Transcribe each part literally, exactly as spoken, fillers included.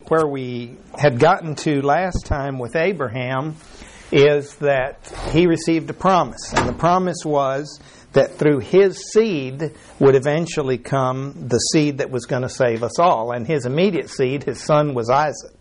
where we had gotten to last time with Abraham is that he received a promise. And the promise was that through his seed would eventually come the seed that was going to save us all. And his immediate seed, his son, was Isaac.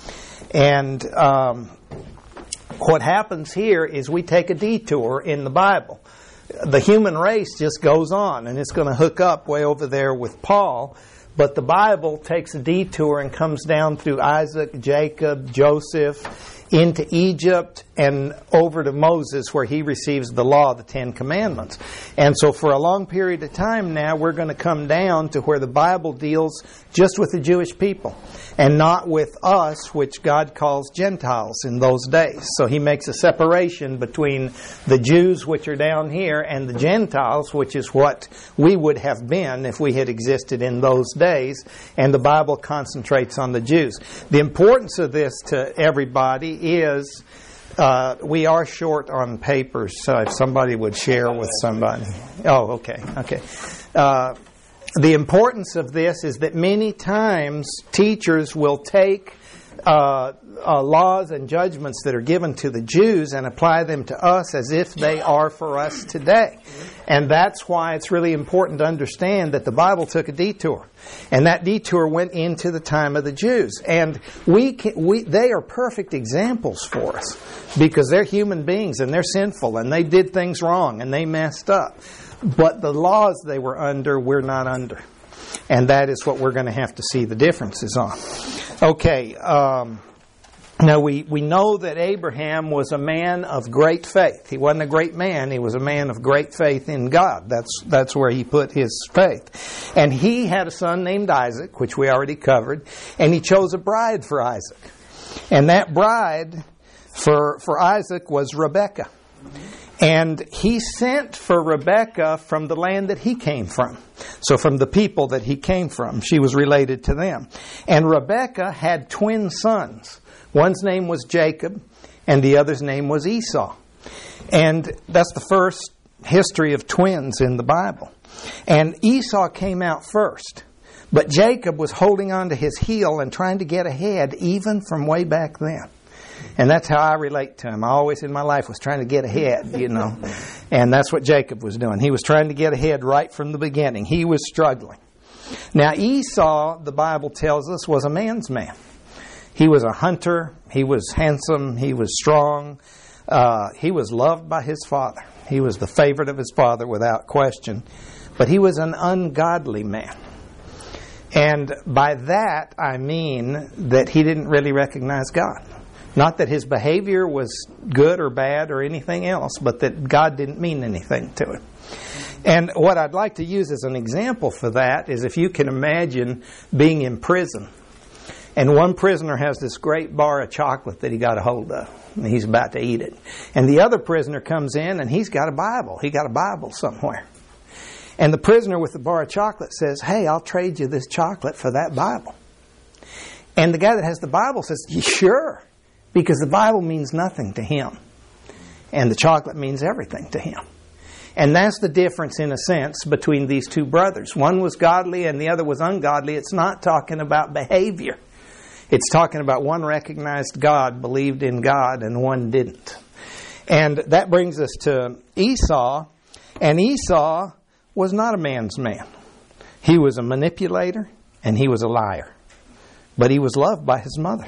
And um, what happens here is we take a detour in the Bible. The human race just goes on, and it's going to hook up way over there with Paul. But the Bible takes a detour and comes down through Isaac, Jacob, Joseph, into Egypt, and over to Moses, where he receives the law, the Ten Commandments. And so for a long period of time now, we're going to come down to where the Bible deals just with the Jewish people, and not with us, which God calls Gentiles in those days. So he makes a separation between the Jews, which are down here, and the Gentiles, which is what we would have been if we had existed in those days. And the Bible concentrates on the Jews. The importance of this to everybody is uh, we are short on papers, so if somebody would share with somebody. Oh, okay, okay. Uh, the importance of this is that many times teachers will take uh, uh, laws and judgments that are given to the Jews and apply them to us as if they are for us today. And that's why it's really important to understand that the Bible took a detour. And that detour went into the time of the Jews. And we, can, we they are perfect examples for us because they're human beings and they're sinful and they did things wrong and they messed up. But the laws they were under, we're not under. And that is what we're going to have to see the differences on. Okay, um, now we, we know that Abraham was a man of great faith. He wasn't a great man, he was a man of great faith in God. That's, that's where he put his faith. And he had a son named Isaac, which we already covered, and he chose a bride for Isaac. And that bride for, for Isaac was Rebekah. And he sent for Rebekah from the land that he came from. So from the people that he came from. She was related to them. And Rebekah had twin sons. One's name was Jacob, and the other's name was Esau. And that's the first history of twins in the Bible. And Esau came out first. But Jacob was holding on to his heel and trying to get ahead even from way back then. And that's how I relate to him. I always in my life was trying to get ahead, you know. And that's what Jacob was doing. He was trying to get ahead right from the beginning. He was struggling. Now Esau, the Bible tells us, was a man's man. He was a hunter. He was handsome. He was strong. Uh, he was loved by his father. He was the favorite of his father without question. But he was an ungodly man. And by that I mean that he didn't really recognize God. Not that his behavior was good or bad or anything else, but that God didn't mean anything to him. And what I'd like to use as an example for that is if you can imagine being in prison. And one prisoner has this great bar of chocolate that he got a hold of. And he's about to eat it. And the other prisoner comes in and he's got a Bible. He got a Bible somewhere. And the prisoner with the bar of chocolate says, "Hey, I'll trade you this chocolate for that Bible." And the guy that has the Bible says, "Sure." Because the Bible means nothing to him. And the chocolate means everything to him. And that's the difference, in a sense, between these two brothers. One was godly and the other was ungodly. It's not talking about behavior. It's talking about one recognized God, believed in God, and one didn't. And that brings us to Esau. And Esau was not a man's man. He was a manipulator and he was a liar. But he was loved by his mother.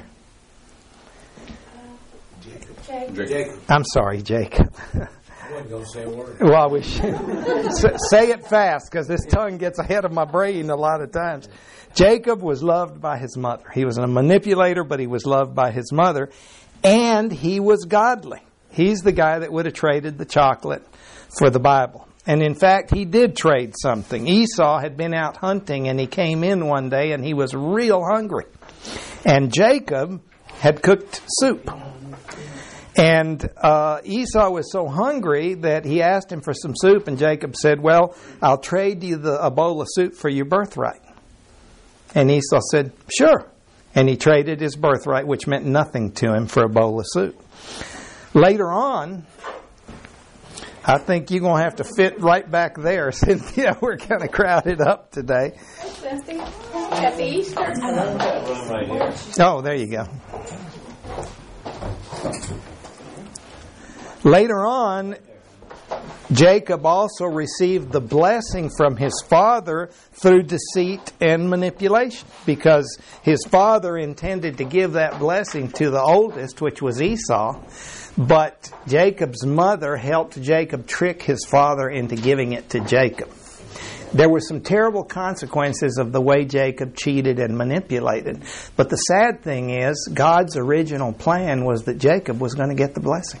Jacob. I'm sorry, Jacob. I wasn't going to say a word. Well, we should say it fast because this tongue gets ahead of my brain a lot of times. Jacob was loved by his mother. He was a manipulator, but he was loved by his mother. And he was godly. He's the guy that would have traded the chocolate for the Bible. And in fact, he did trade something. Esau had been out hunting and he came in one day and he was real hungry. And Jacob had cooked soup. And uh, Esau was so hungry that he asked him for some soup, and Jacob said, "Well, I'll trade you the, a bowl of soup for your birthright." And Esau said, "Sure." And he traded his birthright, which meant nothing to him, for a bowl of soup. Later on, I think you're going to have to fit right back there, Cynthia. We're kind of crowded up today. Happy Easter. Right here. Oh, there you go. Later on, Jacob also received the blessing from his father through deceit and manipulation, because his father intended to give that blessing to the oldest, which was Esau, but Jacob's mother helped Jacob trick his father into giving it to Jacob. There were some terrible consequences of the way Jacob cheated and manipulated, but the sad thing is, God's original plan was that Jacob was going to get the blessing.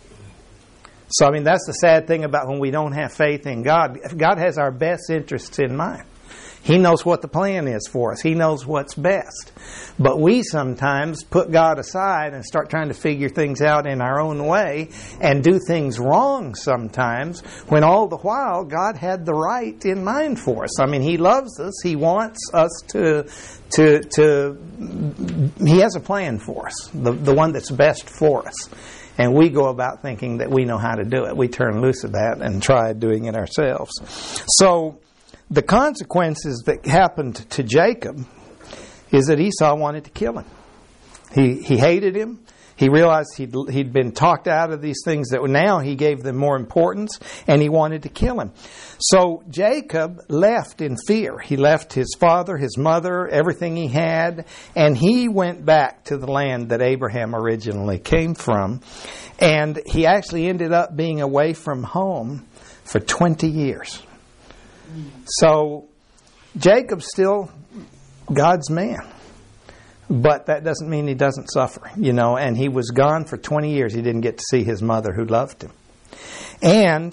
So, I mean, that's the sad thing about when we don't have faith in God. God has our best interests in mind. He knows what the plan is for us. He knows what's best. But we sometimes put God aside and start trying to figure things out in our own way and do things wrong sometimes, when all the while God had the right in mind for us. I mean, He loves us. He wants us to, to, to, He has a plan for us, the, the one that's best for us. And we go about thinking that we know how to do it. We turn loose of that and try doing it ourselves. So the consequences that happened to Jacob is that Esau wanted to kill him. He he hated him. He realized he'd, he'd been talked out of these things that now he gave them more importance, and he wanted to kill him. So Jacob left in fear. He left his father, his mother, everything he had, and he went back to the land that Abraham originally came from. And he actually ended up being away from home for twenty years. So Jacob's still God's man. But that doesn't mean he doesn't suffer, you know. And he was gone for twenty years. He didn't get to see his mother who loved him. And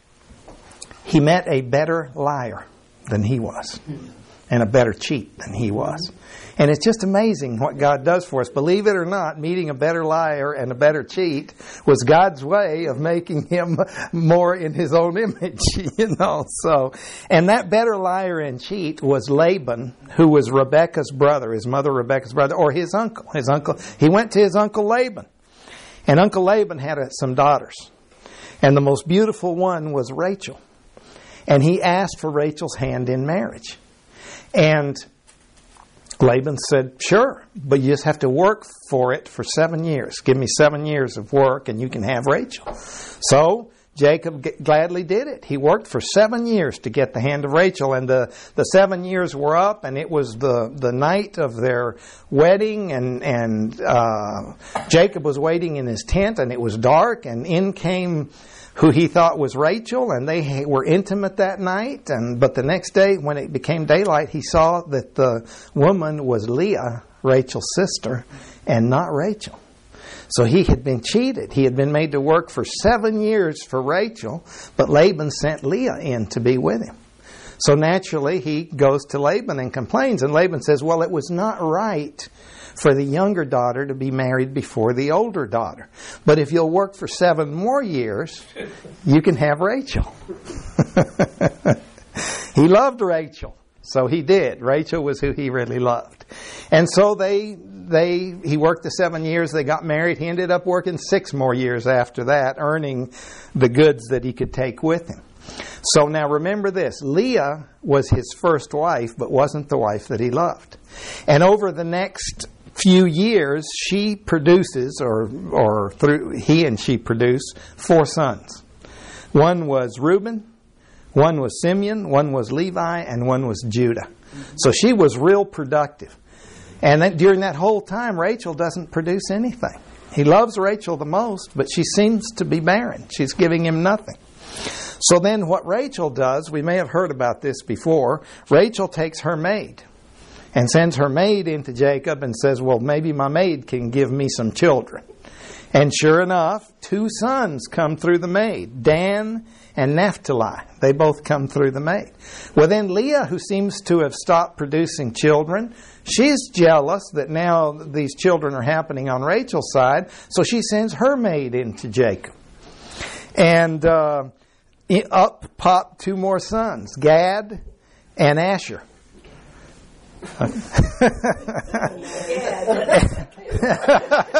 he met a better liar than he was. And a better cheat than he was. And it's just amazing what God does for us. Believe it or not, meeting a better liar and a better cheat was God's way of making him more in His own image, you know. So, and that better liar and cheat was Laban, who was Rebekah's brother, his mother Rebekah's brother, or his uncle. His uncle. He went to his uncle Laban. And Uncle Laban had some daughters. And the most beautiful one was Rachel. And he asked for Rachel's hand in marriage. And Laban said, sure, but you just have to work for it for seven years. Give me seven years of work and you can have Rachel. So Jacob gladly did it. He worked for seven years to get the hand of Rachel, and the, the seven years were up, and it was the, the night of their wedding, and, and uh, Jacob was waiting in his tent, and it was dark, and in came who he thought was Rachel, and they were intimate that night. And but the next day, when it became daylight, he saw that the woman was Leah, Rachel's sister, and not Rachel. So he had been cheated. He had been made to work for seven years for Rachel, but Laban sent Leah in to be with him. So naturally, he goes to Laban and complains, and Laban says, well, it was not right for the younger daughter to be married before the older daughter. But if you'll work for seven more years, you can have Rachel. He loved Rachel, so he did. Rachel was who he really loved. And so they, they, he worked the seven years, they got married. He ended up working six more years after that, earning the goods that he could take with him. So now remember this, Leah was his first wife, but wasn't the wife that he loved. And over the next few years, she produces, or or through he and she produce, four sons. One was Reuben, one was Simeon, one was Levi, and one was Judah. So she was real productive. And that, during that whole time, Rachel doesn't produce anything. He loves Rachel the most, but she seems to be barren. She's giving him nothing. So then what Rachel does, we may have heard about this before, Rachel takes her maid and sends her maid into Jacob and says, well, maybe my maid can give me some children. And sure enough, two sons come through the maid, Dan and Naphtali. They both come through the maid. Well, then Leah, who seems to have stopped producing children, she's jealous that now these children are happening on Rachel's side, so she sends her maid into Jacob. And uh, up pop two more sons, Gad and Asher.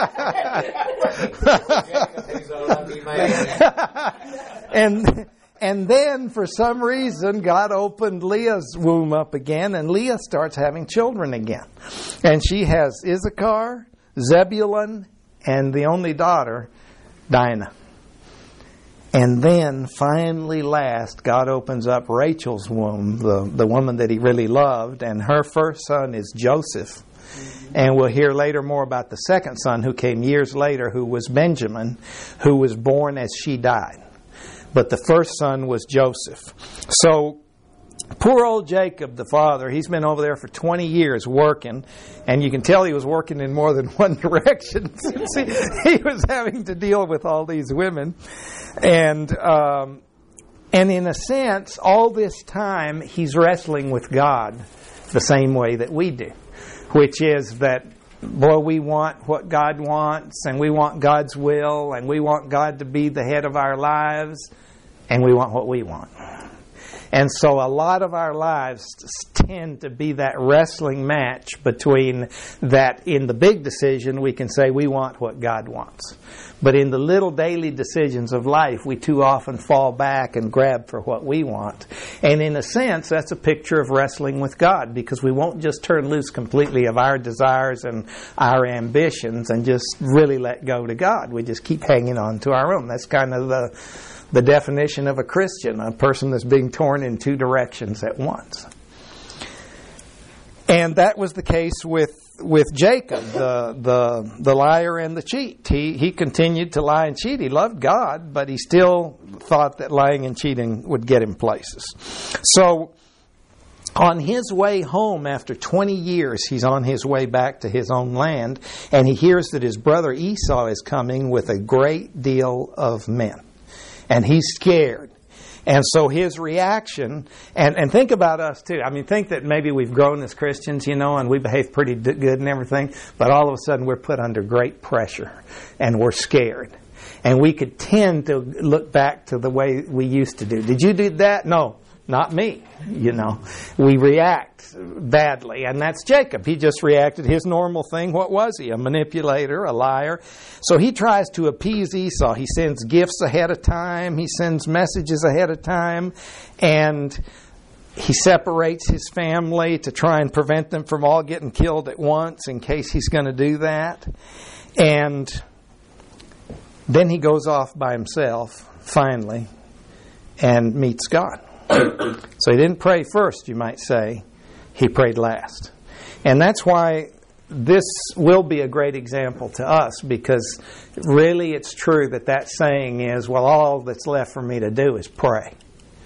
and and And then, for some reason, God opened Leah's womb up again, and Leah starts having children again. And she has Issachar, Zebulun, and the only daughter, Dinah. And then, finally last, God opens up Rachel's womb, the, the woman that He really loved, and her first son is Joseph. And we'll hear later more about the second son who came years later, who was Benjamin, who was born as she died. But the first son was Joseph. So, poor old Jacob, the father, he's been over there for twenty years working, and you can tell he was working in more than one direction. See, he was having to deal with all these women. And, um, and in a sense, all this time, he's wrestling with God the same way that we do, which is that, boy, we want what God wants, and we want God's will, and we want God to be the head of our lives, and we want what we want. And so a lot of our lives tend to be that wrestling match between that in the big decision we can say we want what God wants. But in the little daily decisions of life, we too often fall back and grab for what we want. And in a sense, that's a picture of wrestling with God, because we won't just turn loose completely of our desires and our ambitions and just really let go to God. We just keep hanging on to our own. That's kind of the, the definition of a Christian, a person that's being torn in two directions at once. And that was the case with with Jacob, the the the liar and the cheat. He he continued to lie and cheat. He loved God, but he still thought that lying and cheating would get him places. So on his way home after twenty years, he's on his way back to his own land, and he hears that his brother Esau is coming with a great deal of men. And he's scared. And so his reaction, and, and think about us too. I mean, think that maybe we've grown as Christians, you know, and we behave pretty good and everything, but all of a sudden we're put under great pressure and we're scared. And we could tend to look back to the way we used to do. Did you do that? No, not me. You know, we react badly. And that's Jacob. He just reacted his normal thing. What was he? A manipulator, a liar. So he tries to appease Esau. He sends gifts ahead of time. He sends messages ahead of time. And he separates his family to try and prevent them from all getting killed at once in case he's going to do that. And then he goes off by himself, finally, and meets God. So he didn't pray first, you might say. He prayed last. And that's why this will be a great example to us, because really it's true that that saying is, well, all that's left for me to do is pray.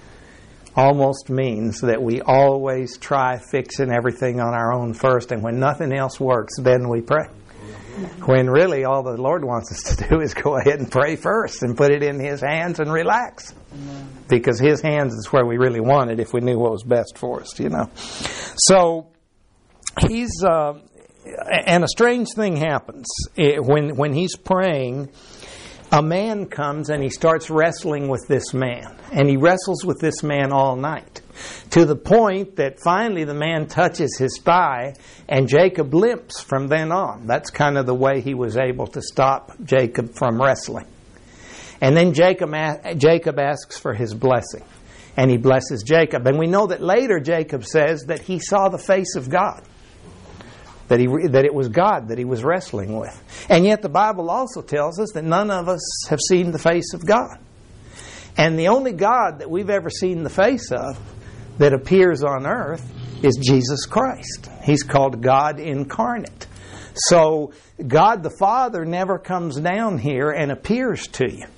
Almost means that we always try fixing everything on our own first, and when nothing else works, then we pray. When really all the Lord wants us to do is go ahead and pray first and put it in His hands and relax. Because His hands is where we really want it if we knew what was best for us, you know. So, he's, uh, and a strange thing happens. It, when, when he's praying, a man comes and he starts wrestling with this man. And he wrestles with this man all night. To the point that finally the man touches his thigh and Jacob limps from then on. That's kind of the way he was able to stop Jacob from wrestling. And then Jacob, Jacob asks for his blessing. And he blesses Jacob. And we know that later Jacob says that he saw the face of God. That, he, that it was God that he was wrestling with. And yet the Bible also tells us that none of us have seen the face of God. And the only God that we've ever seen the face of that appears on earth is Jesus Christ. He's called God incarnate. So God the Father never comes down here and appears to you.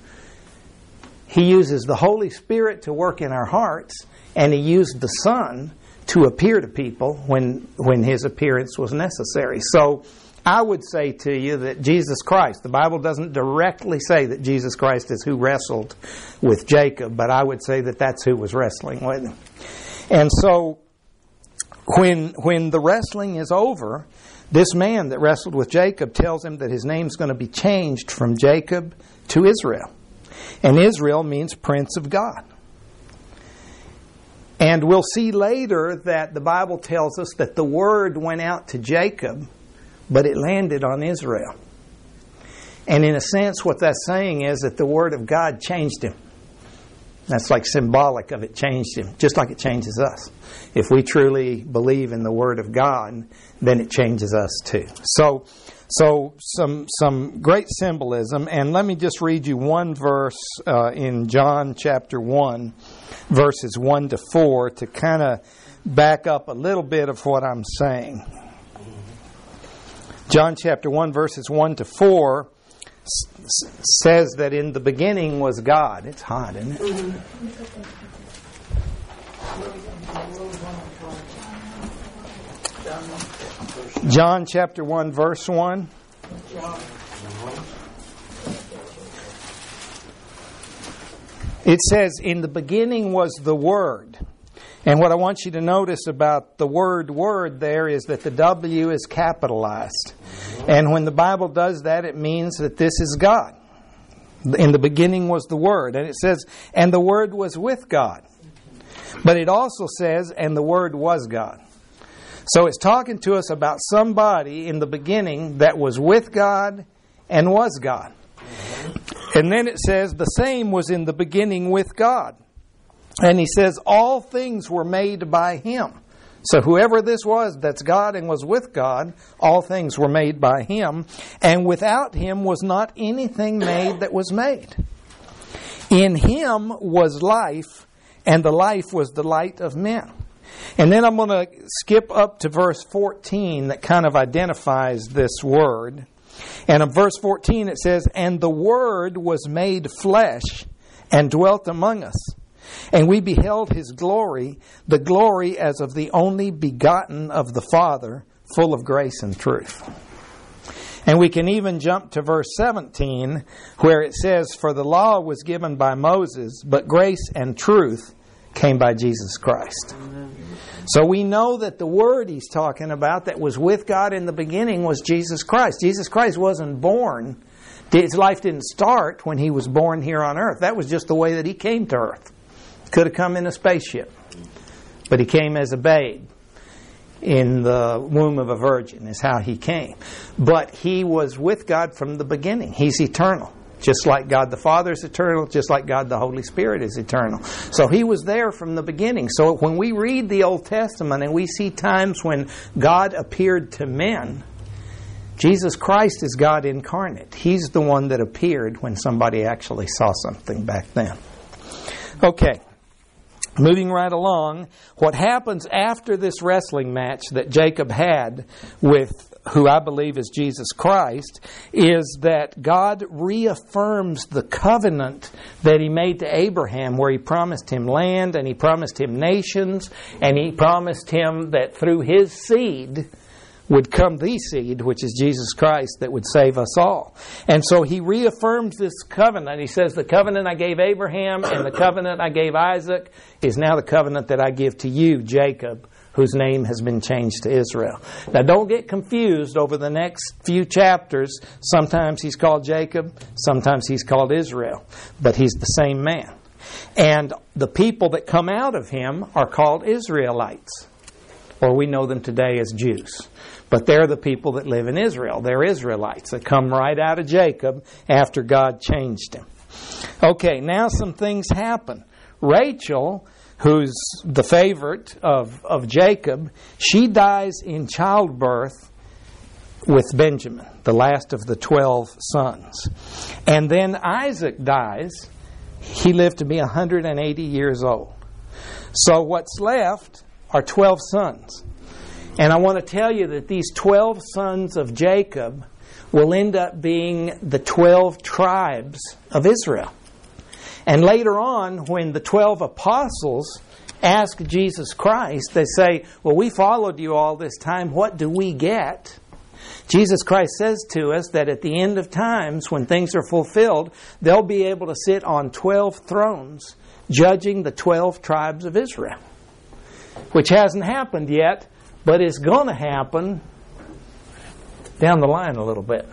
He uses the Holy Spirit to work in our hearts, and He used the Son to appear to people when when His appearance was necessary. So I would say to you that Jesus Christ, the Bible doesn't directly say that Jesus Christ is who wrestled with Jacob, but I would say that that's who was wrestling with him. And so when when the wrestling is over, this man that wrestled with Jacob tells him that his name's going to be changed from Jacob to Israel. And Israel means Prince of God. And we'll see later that the Bible tells us that the word went out to Jacob, but it landed on Israel. And in a sense, what that's saying is that the word of God changed him. That's like symbolic of it changed him, just like it changes us. If we truly believe in the Word of God, then it changes us too. So, so some some great symbolism. And let me just read you one verse uh, in John chapter one, verses one to four, to kind of back up a little bit of what I'm saying. John chapter one, verses one to four s- says that in the beginning was God. It's hot, isn't it? John chapter one, verse one. It says, in the beginning was the Word. And what I want you to notice about the word word there is that the W is capitalized. And when the Bible does that, it means that this is God. In the beginning was the Word. And it says, and the Word was with God. But it also says, and the Word was God. So it's talking to us about somebody in the beginning that was with God and was God. And then it says, the same was in the beginning with God. And he says, all things were made by Him. So whoever this was that's God and was with God, all things were made by Him. And without Him was not anything made that was made. In Him was life, and the life was the light of men. And then I'm going to skip up to verse fourteen that kind of identifies this word. And in verse fourteen it says, and the Word was made flesh and dwelt among us. And we beheld His glory, the glory as of the only begotten of the Father, full of grace and truth. And we can even jump to verse seventeen, where it says, for the law was given by Moses, but grace and truth came by Jesus Christ. Amen. So we know that the Word he's talking about that was with God in the beginning was Jesus Christ. Jesus Christ wasn't born. His life didn't start when He was born here on earth. That was just the way that He came to earth. Could have come in a spaceship, but He came as a babe in the womb of a virgin is how He came. But He was with God from the beginning. He's eternal. Just like God the Father is eternal, just like God the Holy Spirit is eternal. So He was there from the beginning. So when we read the Old Testament and we see times when God appeared to men, Jesus Christ is God incarnate. He's the one that appeared when somebody actually saw something back then. Okay. Moving right along, what happens after this wrestling match that Jacob had with who I believe is Jesus Christ is that God reaffirms the covenant that He made to Abraham, where He promised him land and He promised him nations and He promised him that through his seed would come the seed, which is Jesus Christ, that would save us all. And so He reaffirms this covenant. He says, the covenant I gave Abraham and the covenant I gave Isaac is now the covenant that I give to you, Jacob, whose name has been changed to Israel. Now don't get confused over the next few chapters. Sometimes He's called Jacob, sometimes He's called Israel, but He's the same man. And the people that come out of him are called Israelites, or we know them today as Jews. But they're the people that live in Israel. They're Israelites that come right out of Jacob after God changed him. Okay, now some things happen. Rachel, who's the favorite of, of Jacob, she dies in childbirth with Benjamin, the last of the twelve sons. And then Isaac dies. He lived to be one hundred eighty years old. So what's left are twelve sons. And I want to tell you that these twelve sons of Jacob will end up being the twelve tribes of Israel. And later on, when the twelve apostles ask Jesus Christ, they say, well, we followed you all this time. What do we get? Jesus Christ says to us that at the end of times, when things are fulfilled, they'll be able to sit on twelve thrones judging the twelve tribes of Israel. Which hasn't happened yet, but it's going to happen down the line a little bit.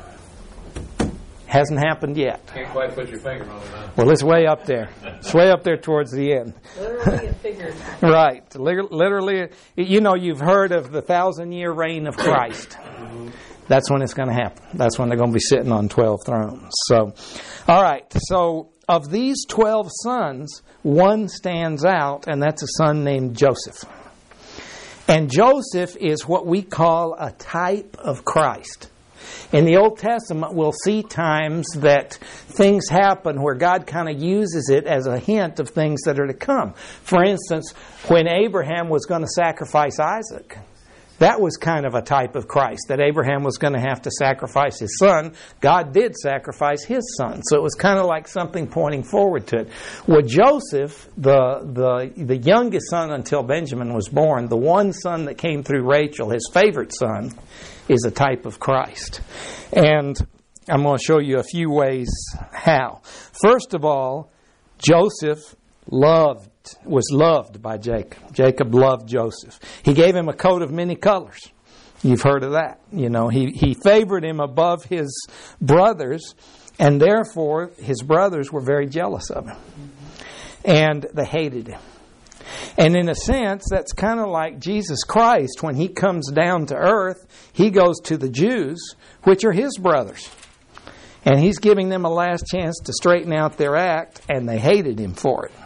Hasn't happened yet. Can't quite put your finger on it now. Well, it's way up there. It's way up there towards the end. Literally a figure. Right. Literally, you know, you've heard of the thousand-year reign of Christ. That's when it's going to happen. That's when they're going to be sitting on twelve thrones. So, all right. So of these twelve sons, one stands out, and that's a son named Joseph. And Joseph is what we call a type of Christ. In the Old Testament, we'll see times that things happen where God kind of uses it as a hint of things that are to come. For instance, when Abraham was going to sacrifice Isaac, that was kind of a type of Christ, that Abraham was going to have to sacrifice his son. God did sacrifice his son. So it was kind of like something pointing forward to it. Well, Joseph, the, the, the youngest son until Benjamin was born, the one son that came through Rachel, his favorite son, is a type of Christ. And I'm going to show you a few ways how. First of all, Joseph loved was loved by Jacob. Jacob loved Joseph. He gave him a coat of many colors. You've heard of that. You know, he, he favored him above his brothers, and therefore his brothers were very jealous of him. And they hated him. And in a sense, that's kind of like Jesus Christ. When he comes down to earth, he goes to the Jews, which are his brothers. And he's giving them a last chance to straighten out their act, and they hated him for it.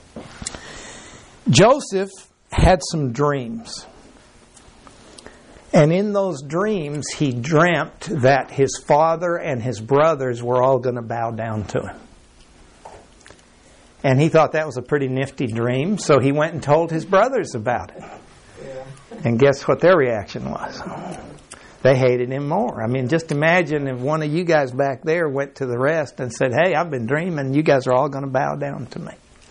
Joseph had some dreams. And in those dreams, he dreamt that his father and his brothers were all going to bow down to him. And he thought that was a pretty nifty dream, so he went and told his brothers about it. Yeah. And guess what their reaction was? They hated him more. I mean, just imagine if one of you guys back there went to the rest and said, "Hey, I've been dreaming, you guys are all going to bow down to me."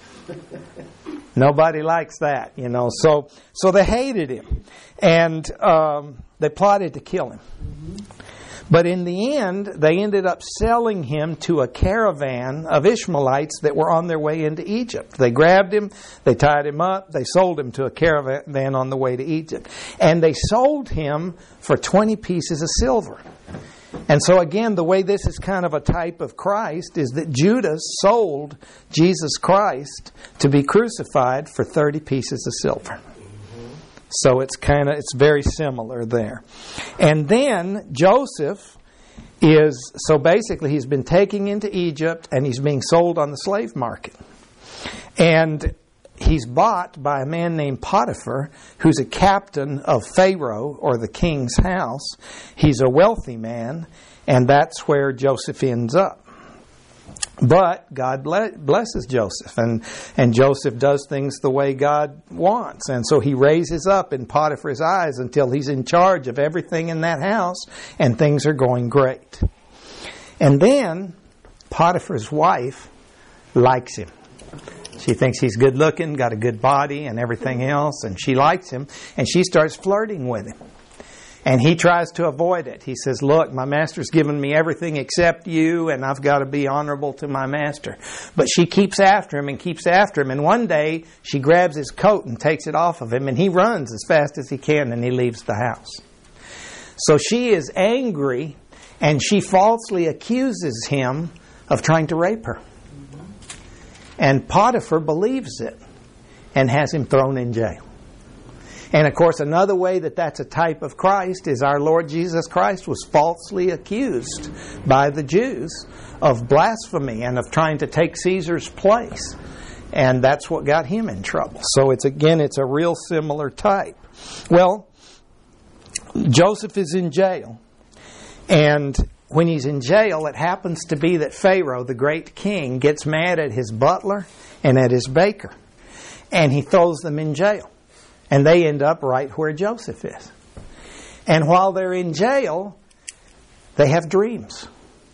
Nobody likes that, you know. So so they hated him. And um, they plotted to kill him. Mm-hmm. But in the end, they ended up selling him to a caravan of Ishmaelites that were on their way into Egypt. They grabbed him, they tied him up, they sold him to a caravan on the way to Egypt. And they sold him for twenty pieces of silver. And so again, the way this is kind of a type of Christ is that Judas sold Jesus Christ to be crucified for thirty pieces of silver. So it's kind of, it's very similar there. And then Joseph is, so basically he's been taken into Egypt and he's being sold on the slave market. And he's bought by a man named Potiphar, who's a captain of Pharaoh, or the king's house. He's a wealthy man, and that's where Joseph ends up. But God blesses Joseph, and, and Joseph does things the way God wants. And so he raises up in Potiphar's eyes until he's in charge of everything in that house, and things are going great. And then Potiphar's wife likes him. She thinks he's good looking, got a good body and everything else, and she likes him, and she starts flirting with him. And he tries to avoid it. He says, "Look, my master's given me everything except you, and I've got to be honorable to my master." But she keeps after him and keeps after him, and one day she grabs his coat and takes it off of him, and he runs as fast as he can, and he leaves the house. So she is angry, and she falsely accuses him of trying to rape her. And Potiphar believes it and has him thrown in jail. And of course, another way that that's a type of Christ is our Lord Jesus Christ was falsely accused by the Jews of blasphemy and of trying to take Caesar's place. And that's what got him in trouble. So it's again, it's a real similar type. Well, Joseph is in jail. And when he's in jail, it happens to be that Pharaoh, the great king, gets mad at his butler and at his baker. And he throws them in jail. And they end up right where Joseph is. And while they're in jail, they have dreams.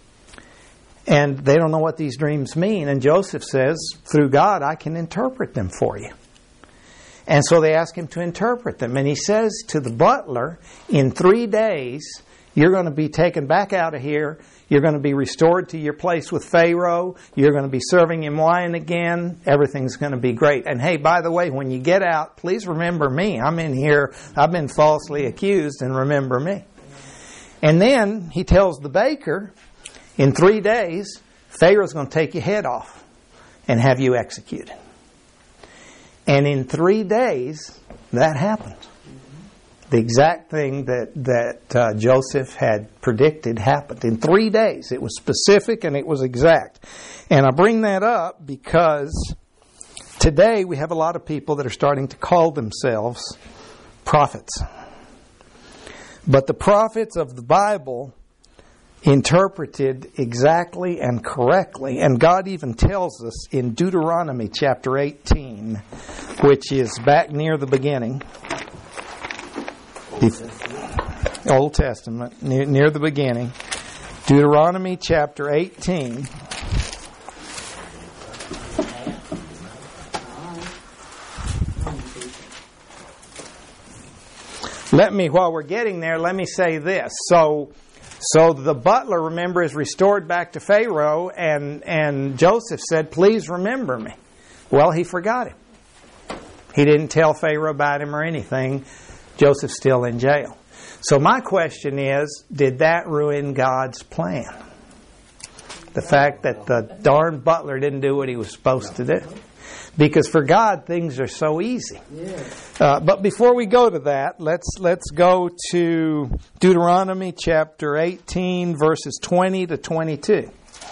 And they don't know what these dreams mean. And Joseph says, "Through God, I can interpret them for you." And so they ask him to interpret them. And he says to the butler, "In three days, you're going to be taken back out of here. You're going to be restored to your place with Pharaoh. You're going to be serving him wine again. Everything's going to be great. And hey, by the way, when you get out, please remember me. I'm in here. I've been falsely accused, and remember me." And then he tells the baker, "In three days, Pharaoh's going to take your head off and have you executed." And in three days, that happened. the exact thing that, that uh, Joseph had predicted happened. In three days. It was specific and it was exact. And I bring that up because today we have a lot of people that are starting to call themselves prophets. But the prophets of the Bible interpreted exactly and correctly. And God even tells us in Deuteronomy chapter eighteen, which is back near the beginning. Old Testament, near, near the beginning. Deuteronomy chapter eighteen. Let me, while we're getting there, let me say this. So, so the butler, remember, is restored back to Pharaoh, and, and Joseph said, please remember me. Well, he forgot him. He didn't tell Pharaoh about him or anything. Joseph's still in jail. So my question is, did that ruin God's plan? The fact that the darn butler didn't do what he was supposed to do. Because for God, things are so easy. Uh, but before we go to that, let's let's go to Deuteronomy chapter eighteen, verses twenty to twenty-two.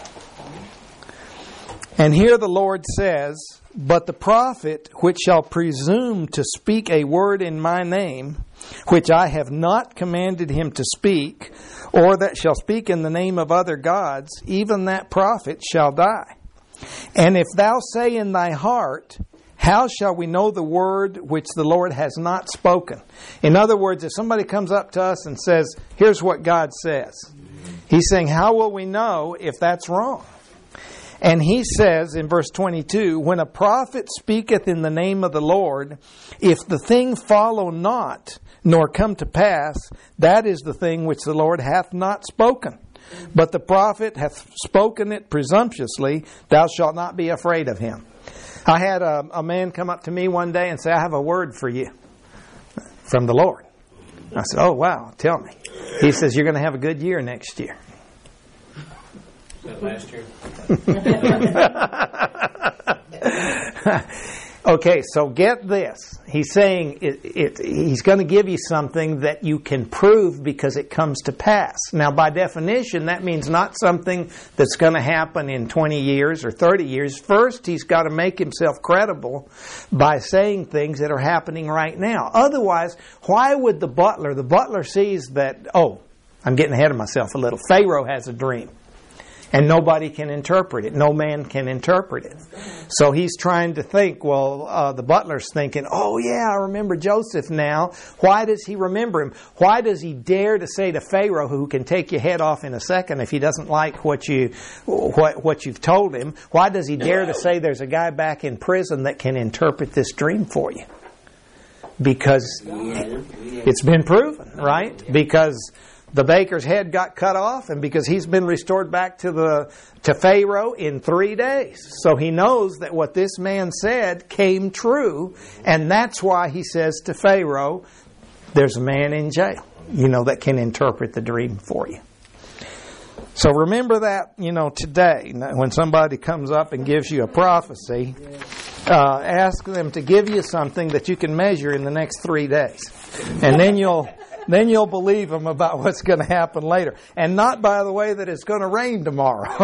And here the Lord says, but the prophet which shall presume to speak a word in my name, which I have not commanded him to speak, or that shall speak in the name of other gods, even that prophet shall die. And if thou say in thy heart, how shall we know the word which the Lord has not spoken? In other words, if somebody comes up to us and says, here's what God says. He's saying, how will we know if that's wrong? And he says in verse twenty-two, when a prophet speaketh in the name of the Lord, if the thing follow not, nor come to pass, that is the thing which the Lord hath not spoken. But the prophet hath spoken it presumptuously, thou shalt not be afraid of him. I had a, a man come up to me one day and say, I have a word for you from the Lord. I said, oh wow, tell me. He says, you're going to have a good year next year. That last year. Okay, so get this. He's saying it, it, he's going to give you something that you can prove because it comes to pass. Now, by definition, that means not something that's going to happen in twenty years or thirty years. First, he's got to make himself credible by saying things that are happening right now. Otherwise, why would the butler, the butler sees that, oh, I'm getting ahead of myself a little. Pharaoh has a dream. And nobody can interpret it. No man can interpret it. So he's trying to think, well, uh, the butler's thinking, oh yeah, I remember Joseph now. Why does he remember him? Why does he dare to say to Pharaoh, who can take your head off in a second if he doesn't like what, you, what, what you've told him, why does he dare to say there's a guy back in prison that can interpret this dream for you? Because it's been proven, right? Because the baker's head got cut off, and because he's been restored back to the to Pharaoh in three days. So he knows that what this man said came true, and that's why he says to Pharaoh, there's a man in jail, you know, that can interpret the dream for you. So remember that, you know, today, when somebody comes up and gives you a prophecy, uh, ask them to give you something that you can measure in the next three days. And then you'll... Then you'll believe them about what's going to happen later. And not, by the way, that it's going to rain tomorrow.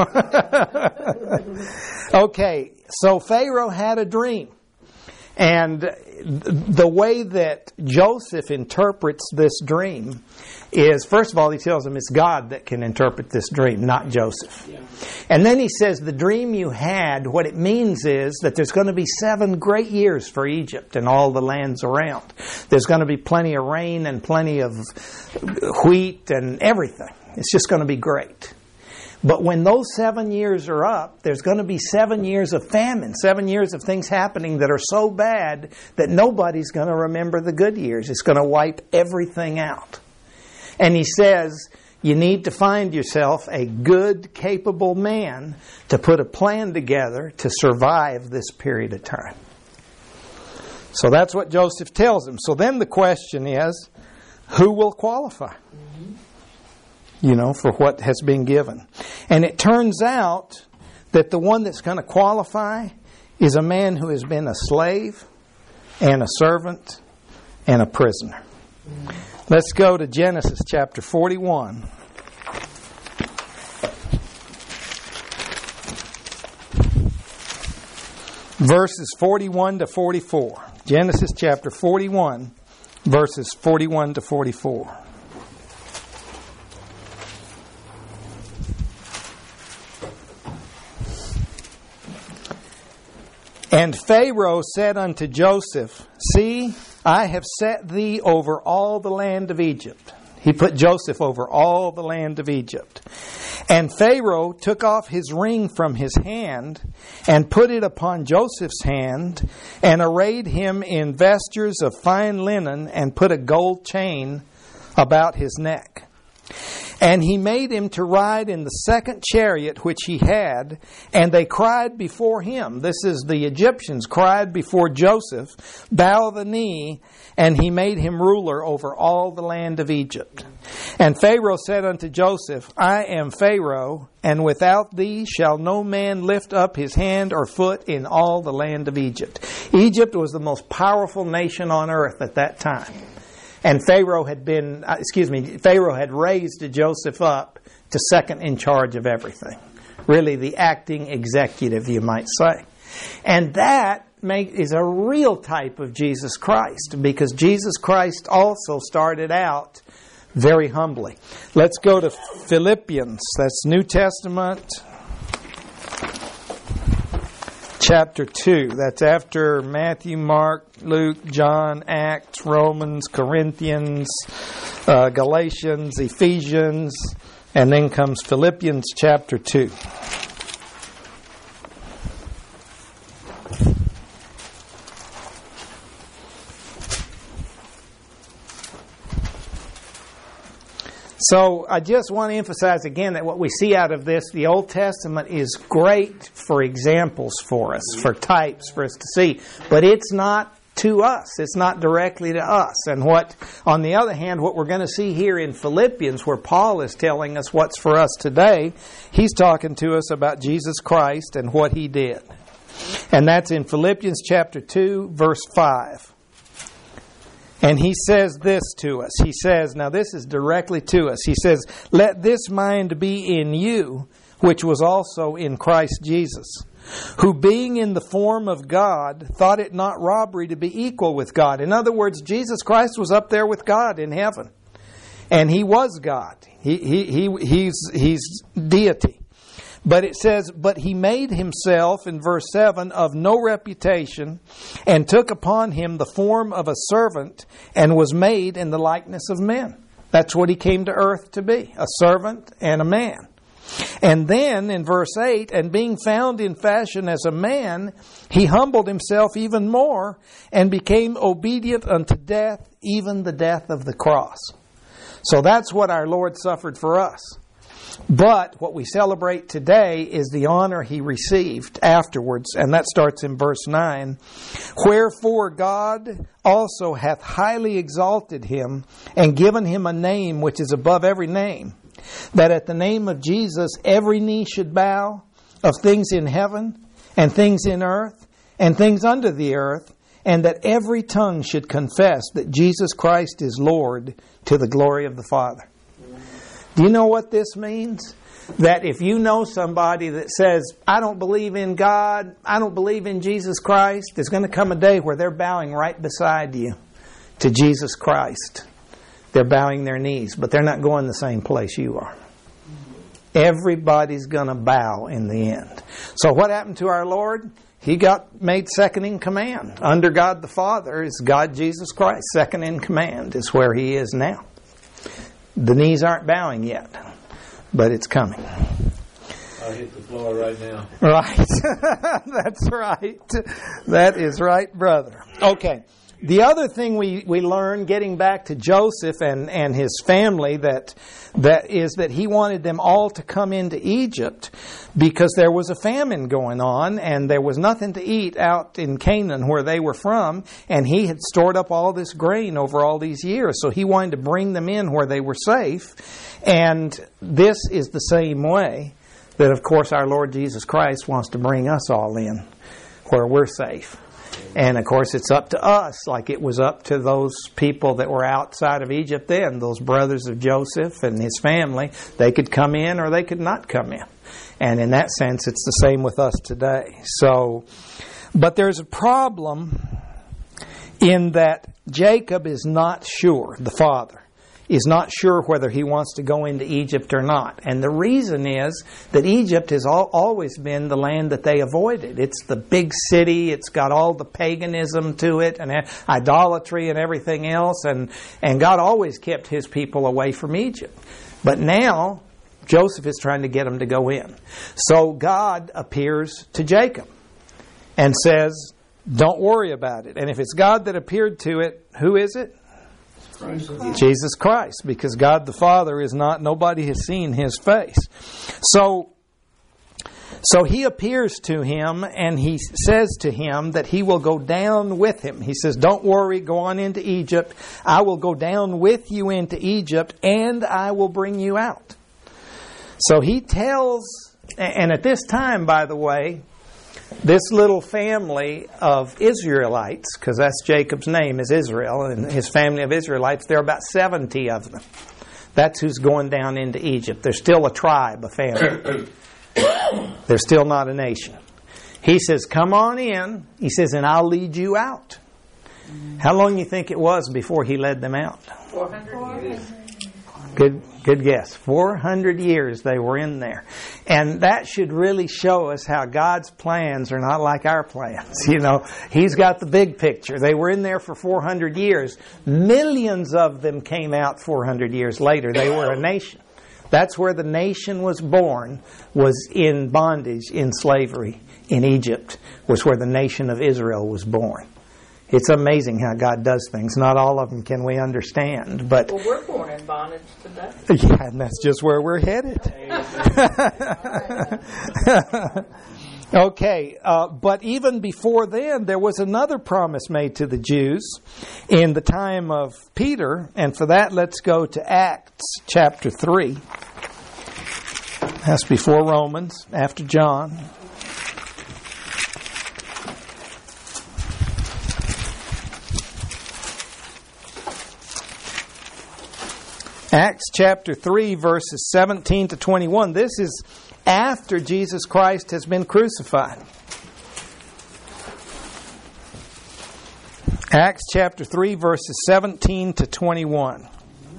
Okay, so Pharaoh had a dream. And the way that Joseph interprets this dream is, first of all, he tells him it's God that can interpret this dream, not Joseph. Yeah. And then he says the dream you had, what it means is that there's going to be seven great years for Egypt and all the lands around. There's going to be plenty of rain and plenty of wheat and everything. It's just going to be great. But when those seven years are up, there's going to be seven years of famine, seven years of things happening that are so bad that nobody's going to remember the good years. It's going to wipe everything out. And he says, you need to find yourself a good, capable man to put a plan together to survive this period of time. So that's what Joseph tells him. So then the question is, who will qualify? You know, for what has been given. And it turns out that the one that's going to qualify is a man who has been a slave and a servant and a prisoner. Let's go to Genesis chapter forty-one. Verses forty-one to forty-four. Genesis chapter forty-one, verses forty-one to forty-four. And Pharaoh said unto Joseph, See, I have set thee over all the land of Egypt. He put Joseph over all the land of Egypt. And Pharaoh took off his ring from his hand and put it upon Joseph's hand and arrayed him in vestures of fine linen and put a gold chain about his neck. And he made him to ride in the second chariot which he had, and they cried before him. This is the Egyptians cried before Joseph, bow the knee, and he made him ruler over all the land of Egypt. And Pharaoh said unto Joseph, I am Pharaoh, and without thee shall no man lift up his hand or foot in all the land of Egypt. Egypt was the most powerful nation on earth at that time. And Pharaoh had been, excuse me, Pharaoh had raised Joseph up to second in charge of everything. Really the acting executive, you might say. And that make, is a real type of Jesus Christ, because Jesus Christ also started out very humbly. Let's go to Philippians. That's New Testament, chapter two. That's after Matthew, Mark, Luke, John, Acts, Romans, Corinthians, uh, Galatians, Ephesians, and then comes Philippians chapter two. So I just want to emphasize again that what we see out of this, the Old Testament is great for examples for us, for types for us to see. But it's not to us. It's not directly to us. And what, on the other hand, what we're going to see here in Philippians, where Paul is telling us what's for us today, he's talking to us about Jesus Christ and what He did. And that's in Philippians chapter two, verse five. And he says this to us. He says, now this is directly to us. He says, let this mind be in you, which was also in Christ Jesus, who being in the form of God, thought it not robbery to be equal with God. In other words, Jesus Christ was up there with God in heaven. And He was God. He, he, he, he's, he's deity. But it says, but He made Himself, in verse seven, of no reputation, and took upon Him the form of a servant, and was made in the likeness of men. That's what He came to earth to be, a servant and a man. And then, in verse eight, and being found in fashion as a man, He humbled Himself even more, and became obedient unto death, even the death of the cross. So that's what our Lord suffered for us. But what we celebrate today is the honor He received afterwards, and that starts in verse nine. Wherefore God also hath highly exalted Him, and given Him a name which is above every name, that at the name of Jesus every knee should bow, of things in heaven, and things in earth, and things under the earth, and that every tongue should confess that Jesus Christ is Lord, to the glory of the Father. Do you know what this means? That if you know somebody that says, I don't believe in God, I don't believe in Jesus Christ, there's going to come a day where they're bowing right beside you to Jesus Christ. They're bowing their knees, but they're not going the same place you are. Everybody's going to bow in the end. So what happened to our Lord? He got made second in command. Under God the Father is God Jesus Christ. Second in command is where He is now. The knees aren't bowing yet, but it's coming. I'll hit the floor right now. Right. That's right. That is right, brother. Okay. The other thing we, we learn, getting back to Joseph and, and his family, that that is that he wanted them all to come into Egypt because there was a famine going on and there was nothing to eat out in Canaan where they were from, and he had stored up all this grain over all these years. So he wanted to bring them in where they were safe. And this is the same way that, of course, our Lord Jesus Christ wants to bring us all in where we're safe. And of course it's up to us, like it was up to those people that were outside of Egypt then, those brothers of Joseph and his family. They could come in or they could not come in. And in that sense, it's the same with us today. So, but there's a problem in that Jacob is not sure, the father is not sure whether he wants to go into Egypt or not. And the reason is that Egypt has al- always been the land that they avoided. It's the big city. It's got all the paganism to it and idolatry and everything else. And, and God always kept His people away from Egypt. But now Joseph is trying to get them to go in. So God appears to Jacob and says, don't worry about it. And if it's God that appeared to it, who is it? Christ. Jesus Christ, because God the Father is not, nobody has seen His face. So, so He appears to him and He says to him that He will go down with him. He says, don't worry, go on into Egypt. I will go down with you into Egypt and I will bring you out. So He tells, and at this time, by the way, this little family of Israelites, because that's Jacob's name is Israel, and his family of Israelites, there are about seventy of them. That's who's going down into Egypt. They're still a tribe, a family. They're still not a nation. He says, come on in. He says, and I'll lead you out. How long do you think it was before He led them out? four hundred years. Good, good guess. four hundred years they were in there. And that should really show us how God's plans are not like our plans. You know, He's got the big picture. They were in there for four hundred years. Millions of them came out four hundred years later. They were a nation. That's where the nation was born, was in bondage, in slavery, in Egypt, was where the nation of Israel was born. It's amazing how God does things. Not all of them can we understand, but well, we're born in bondage today. Yeah, and that's just where we're headed. Okay, uh, but even before then, there was another promise made to the Jews in the time of Peter, and for that, let's go to Acts chapter three. That's before Romans, after John. Acts chapter three, verses seventeen to twenty-one. This is after Jesus Christ has been crucified. Acts chapter three, verses seventeen to twenty-one.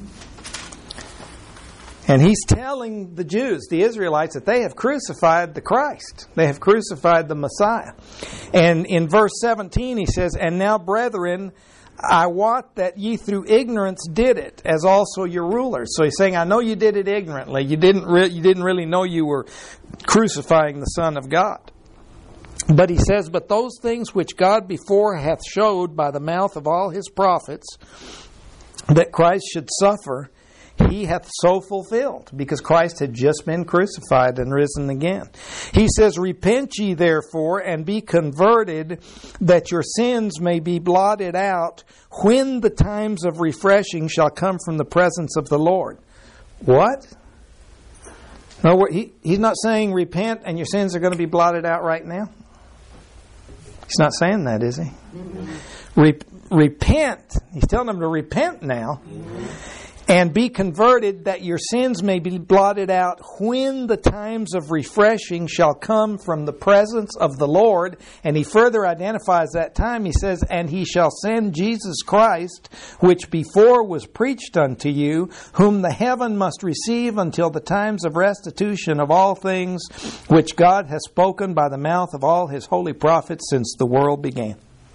And he's telling the Jews, the Israelites, that they have crucified the Christ. They have crucified the Messiah. And in verse seventeen he says, and now, brethren, I wot that ye through ignorance did it, as also your rulers. So he's saying, I know you did it ignorantly. You didn't re- you didn't really know you were crucifying the Son of God. But he says, but those things which God before hath showed by the mouth of all His prophets, that Christ should suffer, He hath so fulfilled, because Christ had just been crucified and risen again. He says, repent ye therefore, and be converted, that your sins may be blotted out, when the times of refreshing shall come from the presence of the Lord. What? No, he, he's not saying repent and your sins are going to be blotted out right now. He's not saying that, is he? Mm-hmm. Re- repent. He's telling them to repent now. Mm-hmm. And be converted, that your sins may be blotted out, when the times of refreshing shall come from the presence of the Lord. And he further identifies that time. He says, and He shall send Jesus Christ, which before was preached unto you, whom the heaven must receive until the times of restitution of all things, which God has spoken by the mouth of all His holy prophets since the world began.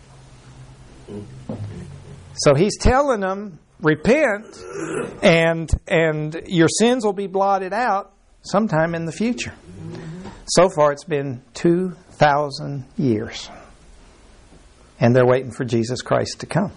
So he's telling them, repent, and and your sins will be blotted out sometime in the future. So far it's been two thousand years. And they're waiting for Jesus Christ to come.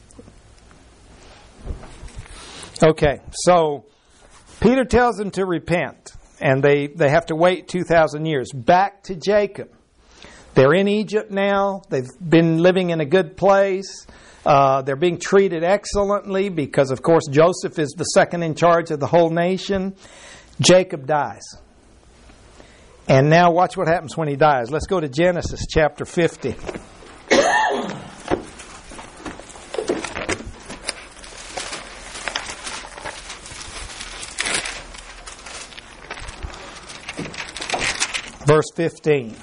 Okay, so Peter tells them to repent, and they, they have to wait two thousand years. Back to Jacob. They're in Egypt now. They've been living in a good place. Uh, they're being treated excellently because, of course, Joseph is the second in charge of the whole nation. Jacob dies. And now watch what happens when he dies. Let's go to Genesis chapter fifty. verse fifteen.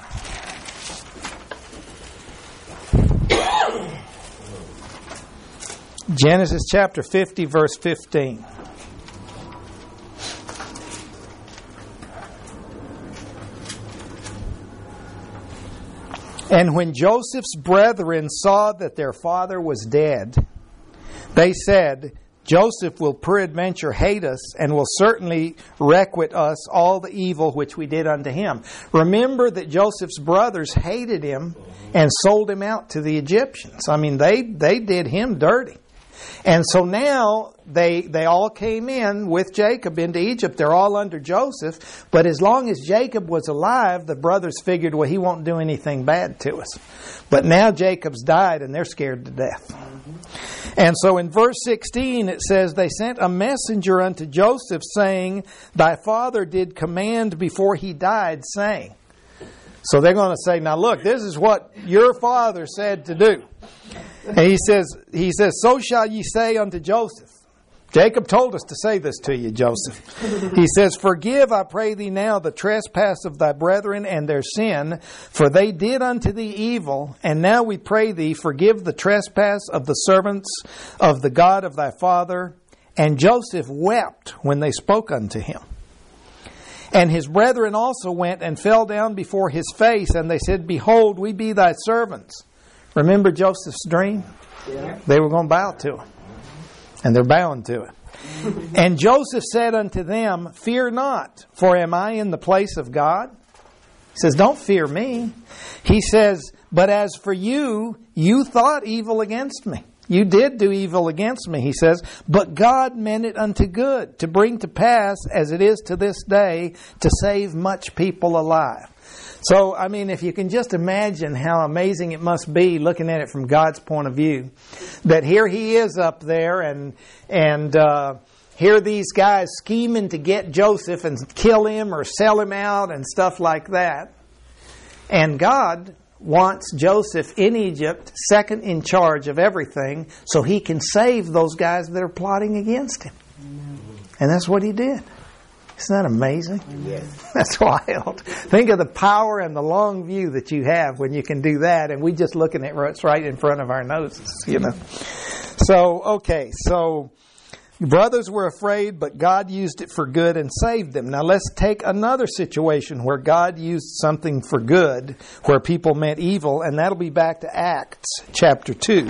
Genesis chapter fifty, verse fifteen. And when Joseph's brethren saw that their father was dead, they said, Joseph will peradventure hate us, and will certainly requite us all the evil which we did unto him. Remember that Joseph's brothers hated him and sold him out to the Egyptians. I mean, they, they did him dirty. And so now they they all came in with Jacob into Egypt. They're all under Joseph. But as long as Jacob was alive, the brothers figured, well, he won't do anything bad to us. But now Jacob's died and they're scared to death. And so in verse sixteen it says, they sent a messenger unto Joseph, saying, thy father did command before he died, saying. So they're going to say, now look, this is what your father said to do. And he says, he says, so shall ye say unto Joseph. Jacob told us to say this to you, Joseph. He says, forgive, I pray thee now, the trespass of thy brethren and their sin, for they did unto thee evil. And now we pray thee, forgive the trespass of the servants of the God of thy father. And Joseph wept when they spoke unto him. And his brethren also went and fell down before his face, and they said, behold, we be thy servants. Remember Joseph's dream? Yeah. They were going to bow to him. And they're bowing to it. And Joseph said unto them, fear not, for am I in the place of God? He says, don't fear me. He says, but as for you, you thought evil against me. You did do evil against me, he says, but God meant it unto good, to bring to pass, as it is to this day, to save much people alive. So, I mean, if you can just imagine how amazing it must be looking at it from God's point of view, that here he is up there and and uh, here are these guys scheming to get Joseph and kill him or sell him out and stuff like that. And God wants Joseph in Egypt, second in charge of everything, so he can save those guys that are plotting against him. And that's what he did. Isn't that amazing? Yes. That's wild. Think of the power and the long view that you have when you can do that, and we just looking at what's right in front of our noses, you know. So, okay, so brothers were afraid, but God used it for good and saved them. Now let's take another situation where God used something for good, where people meant evil, and that'll be back to Acts chapter two.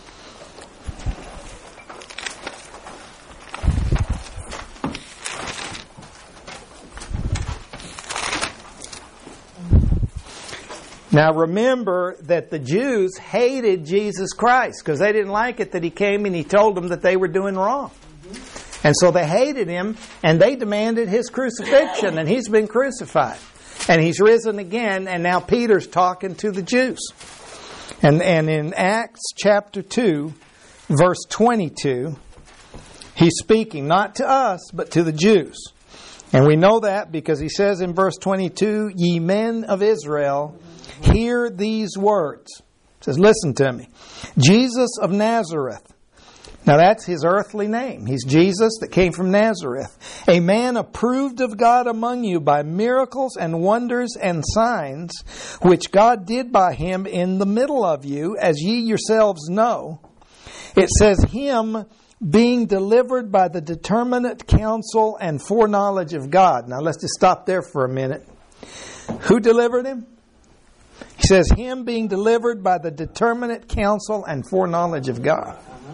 Now remember that the Jews hated Jesus Christ because they didn't like it that he came and he told them that they were doing wrong. And so they hated him and they demanded his crucifixion, and he's been crucified. And he's risen again, and now Peter's talking to the Jews. And, and in Acts chapter two, verse twenty-two, he's speaking not to us but to the Jews. And we know that because he says in verse twenty-two, ye men of Israel, hear these words. It says, listen to me. Jesus of Nazareth. Now that's his earthly name. He's Jesus that came from Nazareth. A man approved of God among you by miracles and wonders and signs, which God did by him in the middle of you, as ye yourselves know. It says, him being delivered by the determinate counsel and foreknowledge of God. Now let's just stop there for a minute. Who delivered him? He says, him being delivered by the determinate counsel and foreknowledge of God.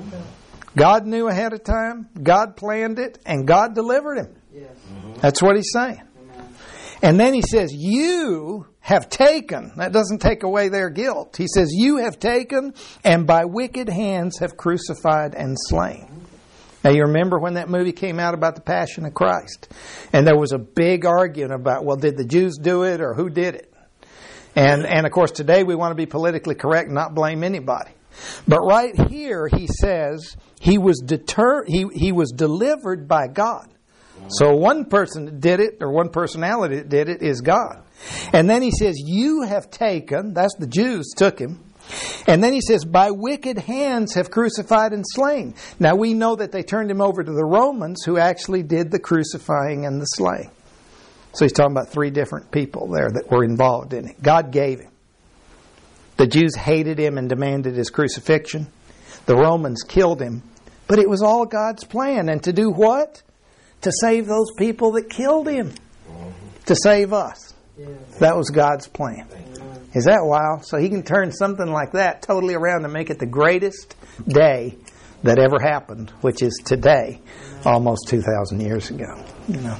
God knew ahead of time, God planned it, and God delivered him. Yes. That's what he's saying. Amen. And then he says, you have taken, that doesn't take away their guilt. He says, you have taken and by wicked hands have crucified and slain. Now you remember when that movie came out about the Passion of Christ. And there was a big argument about, well, did the Jews do it or who did it? And, and of course today we want to be politically correct and not blame anybody. But right here he says he was deter he he was delivered by God. So one person that did it, or one personality that did it, is God. And then he says, you have taken, that's the Jews took him. And then he says, by wicked hands have crucified and slain. Now we know that they turned him over to the Romans, who actually did the crucifying and the slaying. So he's talking about three different people there that were involved in it. God gave him. The Jews hated him and demanded his crucifixion. The Romans killed him. But it was all God's plan. And to do what? To save those people that killed him. To save us. That was God's plan. Is that wild? So he can turn something like that totally around and make it the greatest day that ever happened, which is today, almost two thousand years ago. You know.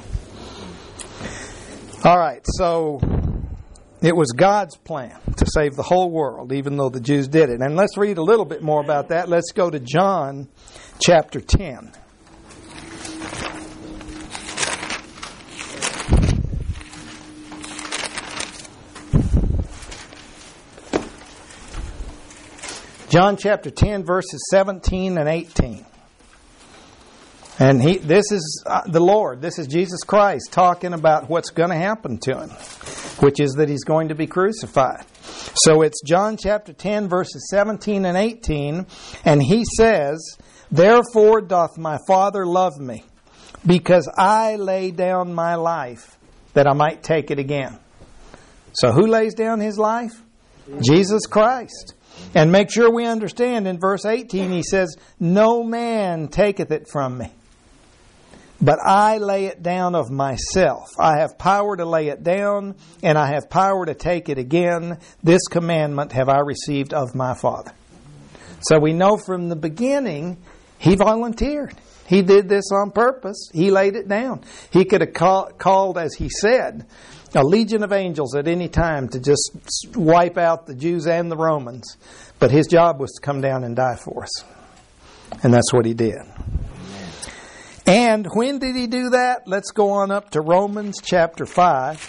All right, so it was God's plan to save the whole world, even though the Jews did it. And let's read a little bit more about that. Let's go to John chapter ten. John chapter ten, verses seventeen and eighteen. And he, this is uh, the Lord, this is Jesus Christ talking about what's going to happen to him, which is that he's going to be crucified. So it's John chapter ten, verses seventeen and eighteen, and he says, "Therefore doth my Father love me, because I lay down my life, that I might take it again." So who lays down his life? Jesus Christ. And make sure we understand in verse eighteen, he says, "No man taketh it from me, but I lay it down of myself. I have power to lay it down, and I have power to take it again. This commandment have I received of my Father." So we know from the beginning, he volunteered. He did this on purpose. He laid it down. He could have call, called, as he said, a legion of angels at any time to just wipe out the Jews and the Romans. But his job was to come down and die for us. And that's what he did. And when did he do that? Let's go on up to Romans chapter five.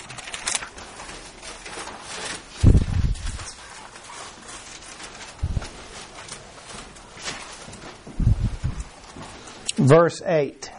Verse eight.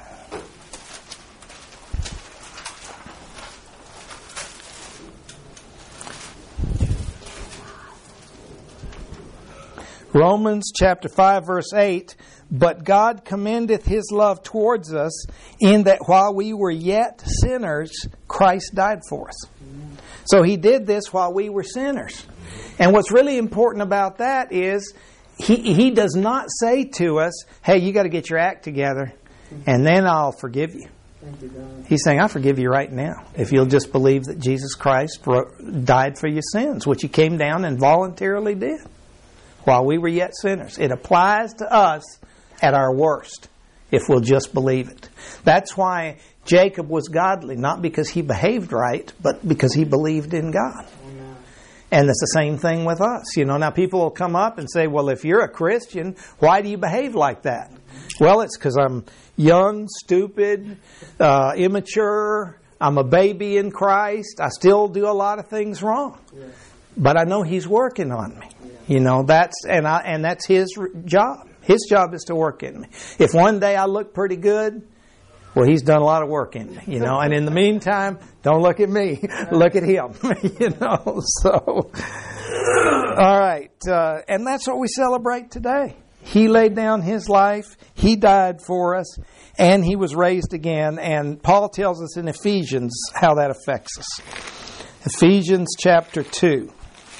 Romans chapter five, verse eight. "But God commendeth His love towards us, in that while we were yet sinners, Christ died for us." So He did this while we were sinners. And what's really important about that is He, he does not say to us, "Hey, you got to get your act together, and then I'll forgive you." He's saying, "I forgive you right now, if you'll just believe that Jesus Christ died for your sins," which He came down and voluntarily did while we were yet sinners. It applies to us at our worst, if we'll just believe it. That's why Jacob was godly, not because he behaved right, but because he believed in God. Amen. And it's the same thing with us. You know, now people will come up and say, "Well, if you're a Christian, why do you behave like that?" Well, it's because I'm young, stupid, uh, immature. I'm a baby in Christ. I still do a lot of things wrong. Yeah. But I know He's working on me. Yeah. You know, that's and I and that's His job. His job is to work in me. If one day I look pretty good, well, He's done a lot of work in me, you know. And in the meantime, don't look at me. Look at Him, you know. So, all right. Uh, and that's what we celebrate today. He laid down His life. He died for us. And He was raised again. And Paul tells us in Ephesians how that affects us. Ephesians chapter two.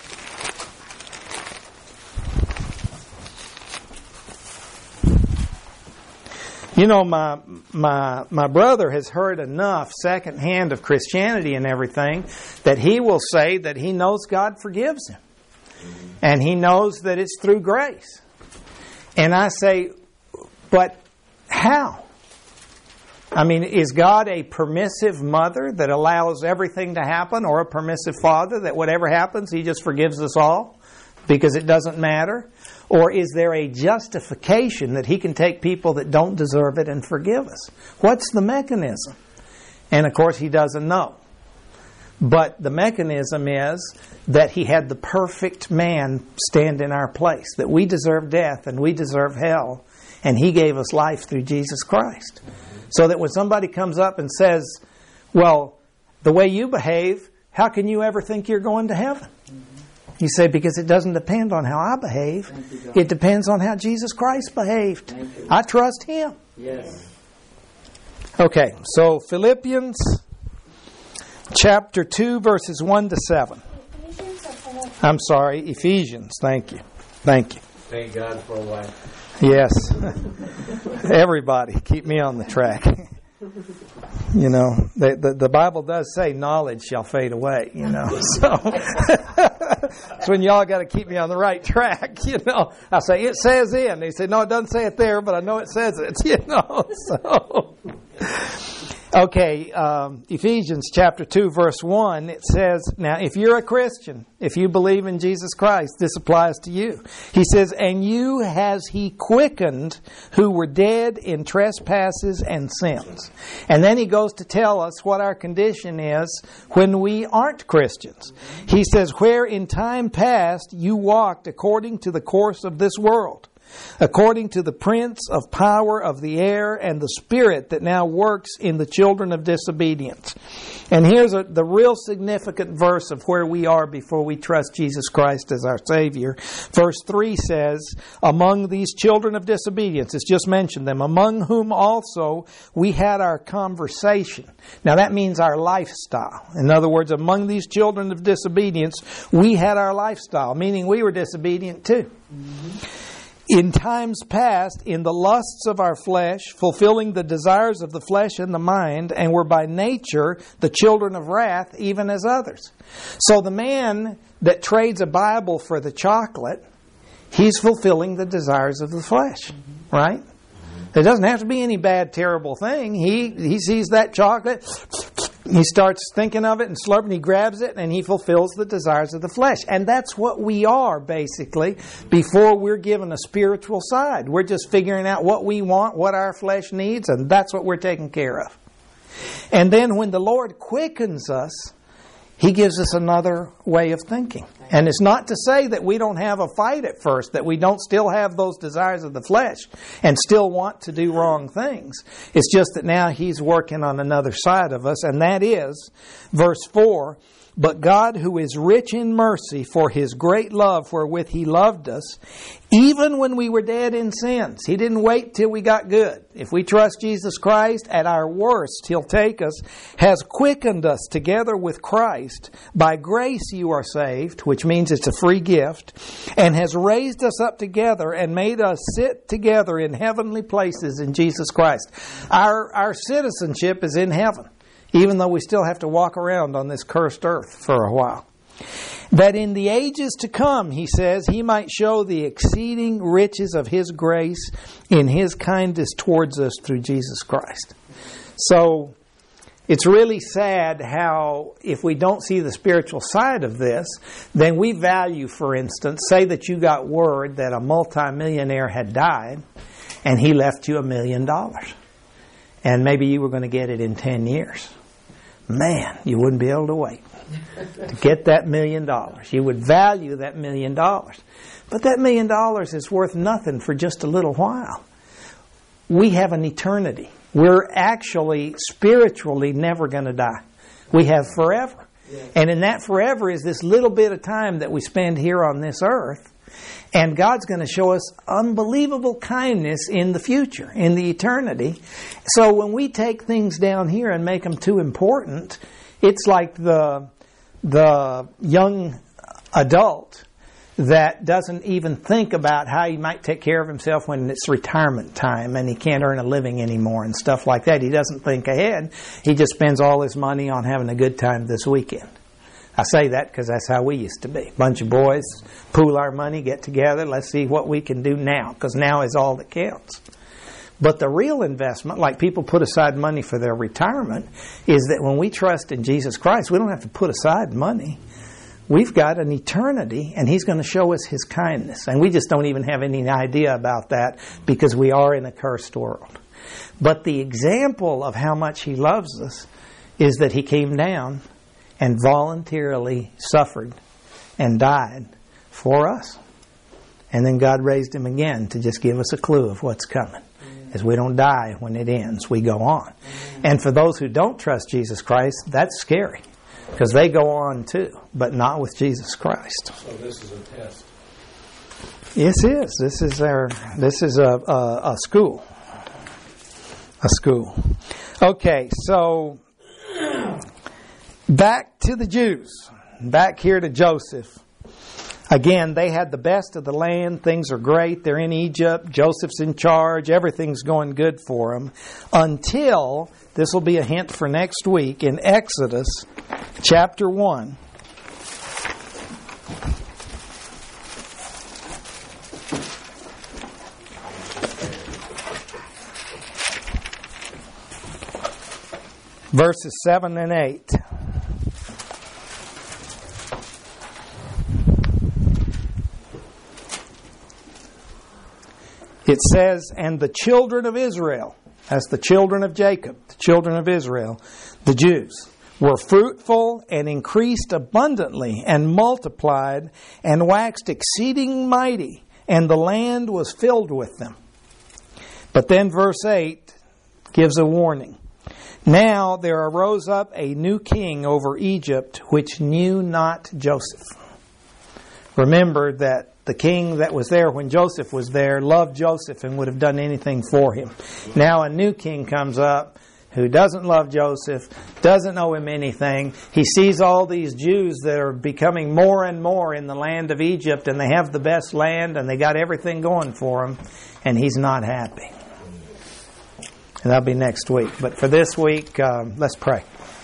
You know, my my my brother has heard enough secondhand of Christianity and everything that he will say that he knows God forgives him. And he knows that it's through grace. And I say, but how? I mean, is God a permissive mother that allows everything to happen, or a permissive father that whatever happens, He just forgives us all because it doesn't matter? Or is there a justification that He can take people that don't deserve it and forgive us? What's the mechanism? And of course, He doesn't know. But the mechanism is that He had the perfect man stand in our place, that we deserve death and we deserve hell, and He gave us life through Jesus Christ. So that when somebody comes up and says, "Well, the way you behave, how can you ever think you're going to heaven?" You say, because it doesn't depend on how I behave. It depends on how Jesus Christ behaved. I trust Him. Yes. Okay, so Philippians chapter two, verses one to seven. I'm sorry, Ephesians. Thank you. Thank you. Thank God for a wife. Yes. Everybody, keep me on the track. You know, the, the the Bible does say knowledge shall fade away, you know. So that's when y'all got to keep me on the right track, you know. I say, it says in. They say, no, it doesn't say it there, but I know it says it, you know. So, okay, um, Ephesians chapter two, verse one, it says, now, if you're a Christian, if you believe in Jesus Christ, this applies to you. He says, and you has He quickened who were dead in trespasses and sins. And then he goes to tell us what our condition is when we aren't Christians. He says, where in time past you walked according to the course of this world, according to the prince of power of the air and the spirit that now works in the children of disobedience. And here's a, the real significant verse of where we are before we trust Jesus Christ as our Savior. Verse three says, among these children of disobedience, it's just mentioned them, among whom also we had our conversation. Now that means our lifestyle. In other words, among these children of disobedience, we had our lifestyle, meaning we were disobedient too. Mm-hmm. In times past, in the lusts of our flesh, fulfilling the desires of the flesh and the mind, and were by nature the children of wrath, even as others. So the man that trades a Bible for the chocolate, he's fulfilling the desires of the flesh, right? It doesn't have to be any bad, terrible thing. He he sees that chocolate, he starts thinking of it and slurping, he grabs it, and he fulfills the desires of the flesh. And that's what we are, basically, before we're given a spiritual side. We're just figuring out what we want, what our flesh needs, and that's what we're taking care of. And then when the Lord quickens us, He gives us another way of thinking. And it's not to say that we don't have a fight at first, that we don't still have those desires of the flesh and still want to do wrong things. It's just that now He's working on another side of us, and that is, verse four, but God, who is rich in mercy for His great love wherewith He loved us, even when we were dead in sins. He didn't wait till we got good. If we trust Jesus Christ, at our worst, He'll take us, has quickened us together with Christ. By grace you are saved, which means it's a free gift, and has raised us up together and made us sit together in heavenly places in Jesus Christ. Our, our citizenship is in heaven, even though we still have to walk around on this cursed earth for a while. That in the ages to come, he says, He might show the exceeding riches of His grace in His kindness towards us through Jesus Christ. So, it's really sad how, if we don't see the spiritual side of this, then we value, for instance, say that you got word that a multimillionaire had died, and he left you a million dollars. And maybe you were going to get it in ten years. Man, you wouldn't be able to wait to get that million dollars. You would value that million dollars. But that million dollars is worth nothing for just a little while. We have an eternity. We're actually spiritually never going to die. We have forever. Yeah. And in that forever is this little bit of time that we spend here on this earth. And God's going to show us unbelievable kindness in the future, in the eternity. So when we take things down here and make them too important, it's like the the young adult that doesn't even think about how he might take care of himself when it's retirement time and he can't earn a living anymore and stuff like that. He doesn't think ahead. He just spends all his money on having a good time this weekend. I say that because that's how we used to be. A bunch of boys pool our money, get together, let's see what we can do now, because now is all that counts. But the real investment, like people put aside money for their retirement, is that when we trust in Jesus Christ, we don't have to put aside money. We've got an eternity, and He's going to show us His kindness. And we just don't even have any idea about that because we are in a cursed world. But the example of how much He loves us is that He came down and voluntarily suffered and died for us. And then God raised Him again to just give us a clue of what's coming. As we don't die when it ends, we go on. And for those who don't trust Jesus Christ, that's scary. Because they go on too, but not with Jesus Christ. So this is a test. Yes, it is. This is our. This is a, a, a school. A school. Okay, so Back to the Jews. Back here to Joseph. Again, they had the best of the land. Things are great. They're in Egypt. Joseph's in charge. Everything's going good for them. Until, this will be a hint for next week, in Exodus chapter one. Verses seven and eight. It says, and the children of Israel, that's the children of Jacob, the children of Israel, the Jews, were fruitful and increased abundantly and multiplied and waxed exceeding mighty, and the land was filled with them. But then verse eight gives a warning. Now there arose up a new king over Egypt, which knew not Joseph. Remember that the king that was there when Joseph was there loved Joseph and would have done anything for him. Now a new king comes up who doesn't love Joseph, doesn't owe him anything. He sees all these Jews that are becoming more and more in the land of Egypt, and they have the best land and they got everything going for them, and he's not happy. And that'll be next week. But for this week, um, let's pray.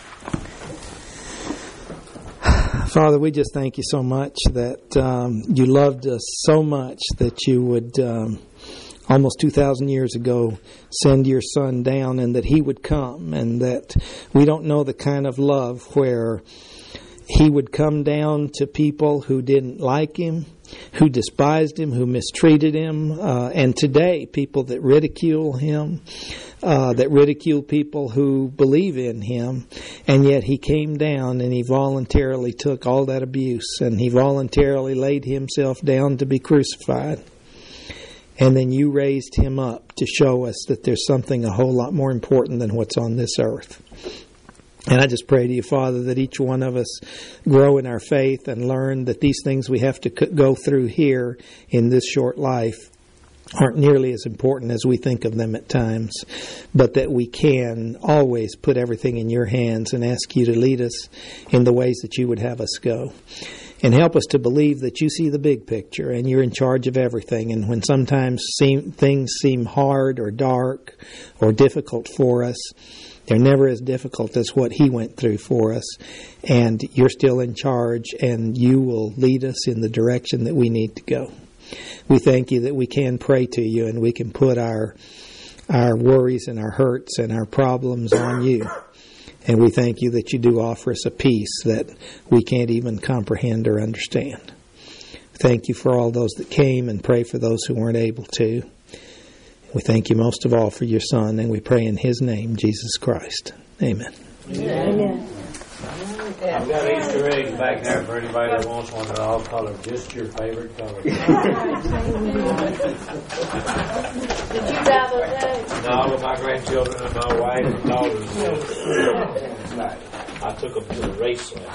Father, we just thank you so much that um, you loved us so much that you would, um, almost two thousand years ago, send your Son down and that he would come, and that we don't know the kind of love where he would come down to people who didn't like him, who despised him, who mistreated him, uh, and today people that ridicule him, uh, that ridicule people who believe in him, and yet he came down and he voluntarily took all that abuse, and he voluntarily laid himself down to be crucified. And then you raised him up to show us that there's something a whole lot more important than what's on this earth. And I just pray to you, Father, that each one of us grow in our faith and learn that these things we have to go through here in this short life aren't nearly as important as we think of them at times, but that we can always put everything in your hands and ask you to lead us in the ways that you would have us go. And help us to believe that you see the big picture and you're in charge of everything. And when sometimes seem, things seem hard or dark or difficult for us, they're never as difficult as what he went through for us. And you're still in charge, and you will lead us in the direction that we need to go. We thank you that we can pray to you and we can put our our worries and our hurts and our problems on you. And we thank you that you do offer us a peace that we can't even comprehend or understand. Thank you for all those that came, and pray for those who weren't able to. We thank you most of all for your Son, and we pray in his name, Jesus Christ. Amen. Amen. I've got Easter eggs back there for anybody that wants one. They're all colored. Just your favorite color. Did you buy those eggs? No, with my grandchildren and my wife and daughters. I took them to the race last